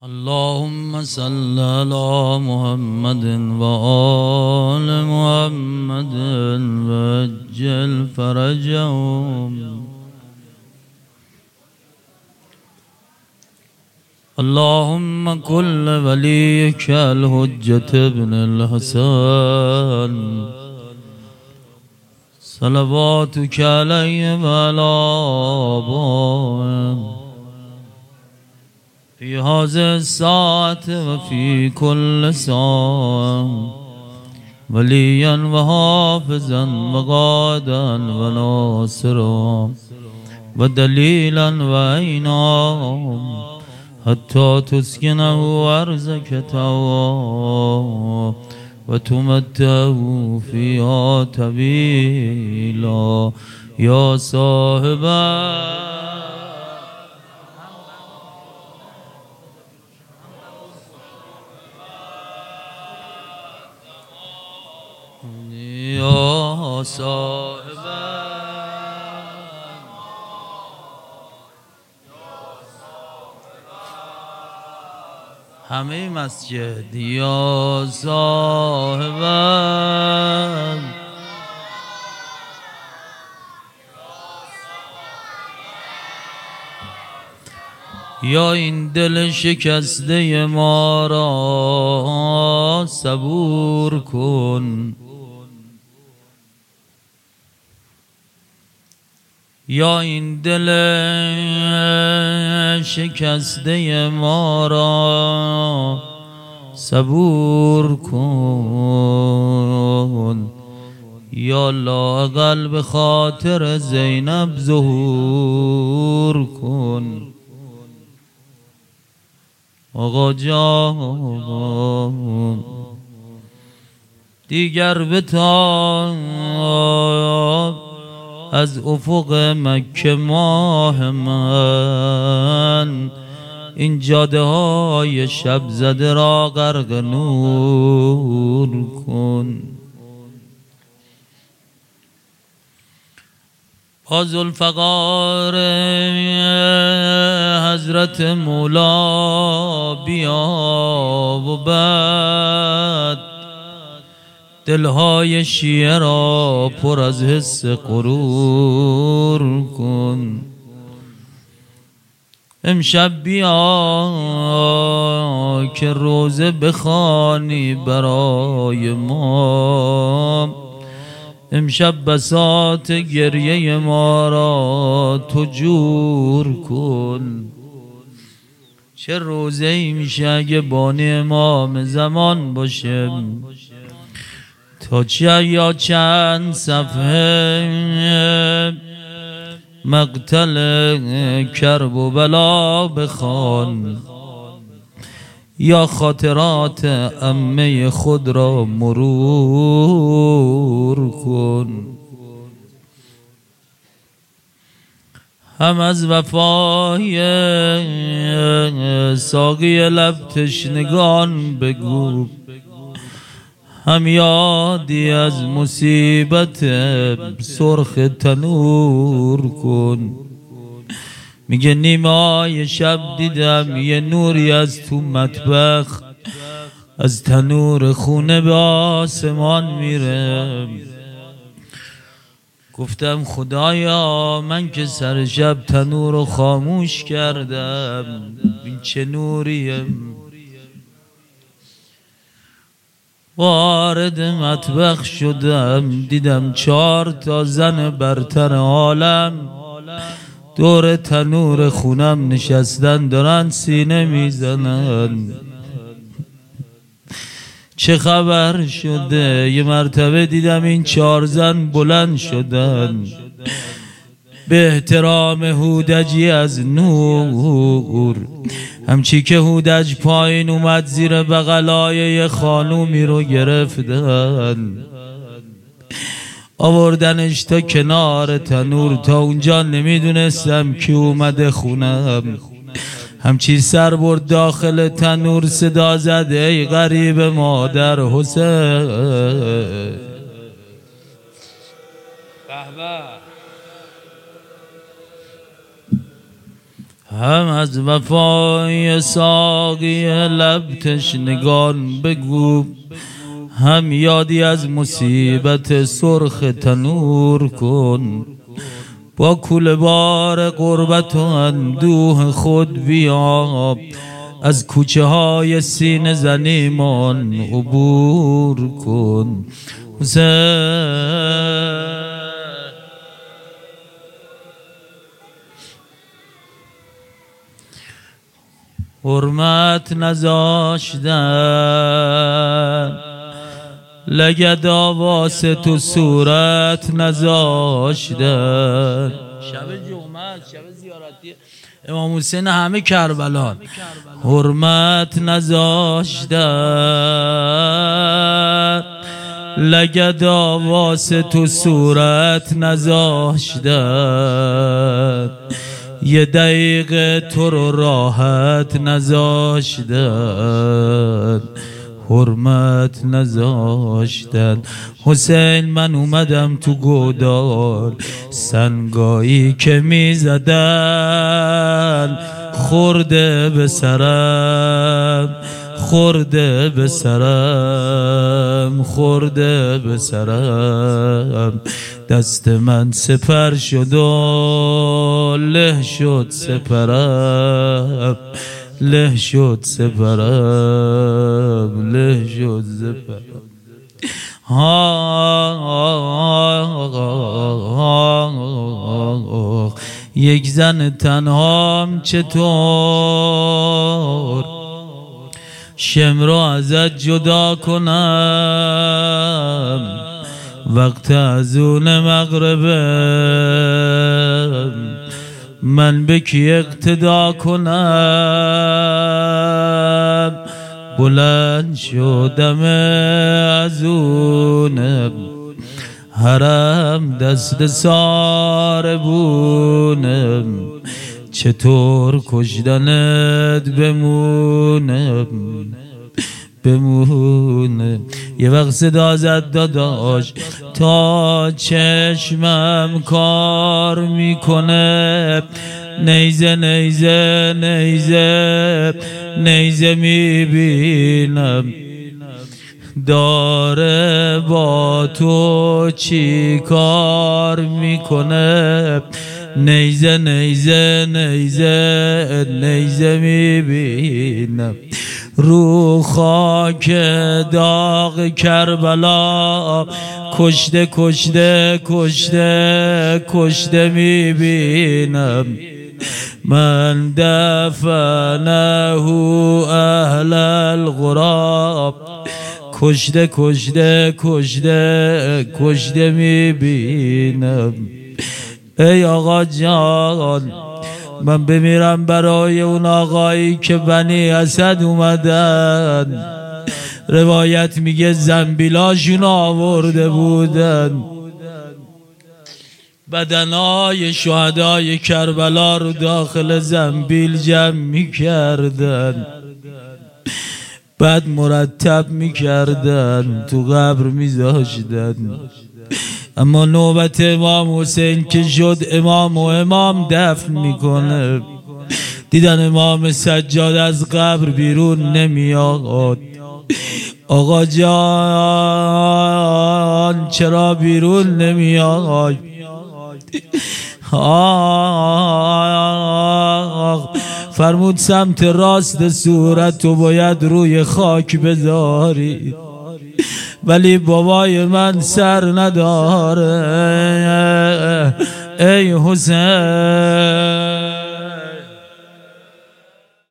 اللهم صل على محمد وآل محمد وعجل فرجهم. اللهم كل وليك الحجة ابن الحسن صلواتك عليه وعلى آبائه في هذه الساعة وفي كل ساعة وليا وحافظا وقادا وناصرا ودليلا وعينا حتى تسكنه أرضك طوعا وتمتعه فيها طويلا يا صاحب يا صاحب همه مسجد یا صاحب یا این دل شکسته ما را صبور کن، یا این دل شکسته ما را صبور کن، یا لااقل به خاطر زینب ظهور کن. آقا جان دیگر بتاب از افق مکه ماه من، این جاده های شب زده را غرق نور کن. با ذوالفقار حضرت مولا بیا و بعد دلهای شیعه را پر از حس غرور کن. امشب بیا که روزه بخوانی برای ما، امشب بساط گریه ما را تو جور کن. چه روزه‌ای میشه اگه بانی امام زمان باشه، تا چه یا چند صفحه مقتل کرب و بلا بخوان، یا خاطرات عمه خود را مرور کن. هم از وفای ساقی لب تشنگان بگو، هم یادی از مصیبت سرخ تنور کن. میگه نیمای شب دیدم یه نوری از تو مطبخ از تنور خونه به آسمان میره. گفتم خدایا من که سر شب تنور رو خاموش کردم، این چه نوریه؟ وارد مطبخ شدم دیدم 4 تا زن برتر عالم دور تنور خونم نشستن دارن سینه میزنن. چه خبر شده؟ یه مرتبه دیدم این 4 زن بلند شدن به احترام هودجی از نور، همچی که هودج پایین اومد زیر بغلای یه خانومی رو گرفتن آوردنش تا کنار تنور. تا اونجا نمیدونستم کی اومده خونم، همچی سر برد داخل تنور صدا زد ای غریب مادر حسین. هم از وفای ساقی لب تشنگان بگو، هم یادی از مصیبت سرخ تنور کن. با کوله بار غربت و اندوه خود بیا، از کوچه های سینه زنیمان عبور کن. حسین حرمت نذاشتن، لگدا واسه تو صورت نذاشتن. شب جمعه، شب زیارتی امام حسین همه کربلان. حرمت نذاشتن، لگدا واسه تو صورت نذاشتن. یه دقیقه تو رو راحت نذاشتن، حرمت نذاشتن. حسین من اومدم تو گودال، سنگایی که میزدن خورده به سرم، خورده به سرم، خورده به سرم. دست من سپر شد و له شد سپرم، له شد سپرم، له شد سپرم. یک زن تنهام چطور شم رو ازت جدا کنم، وقت ازون مغربم من به کی اقتدا کنم. بلند شدم ازونم حرم دست ساربونم، چطور کشدنت بمونم، بمونه. یه وقت صدا زد داداش تا چشمم کار میکنه، نیزه نیزه نیزه نیزه میبینم، داره با تو چی کار میکنه. نیزه نیزه نیزه نیزه میبینم، رو خاک داغ کربلا کشته کشته کشته کشته میبینم. من دفنه اهل الغراب کشته کشته کشته کشته میبینم. ای آقا جان من بمیرم برای اون آقایی که بنی اسد اومدن، روایت میگه زنبیلاشون آورده بودن، بدنهای شهدای کربلا رو داخل زنبیل جمع میکردن، بعد مرتب میکردن تو قبر میذاشتن. اما نوبت امام حسین که شد امام و امام دفن میکنه، دیدن امام سجاد از قبر بیرون نمیاد. آقا جان چرا بیرون نمیاد؟ فرمود سمت راست صورت تو باید روی خاک بذاری، ولی بابای من سر نداره. ای حسین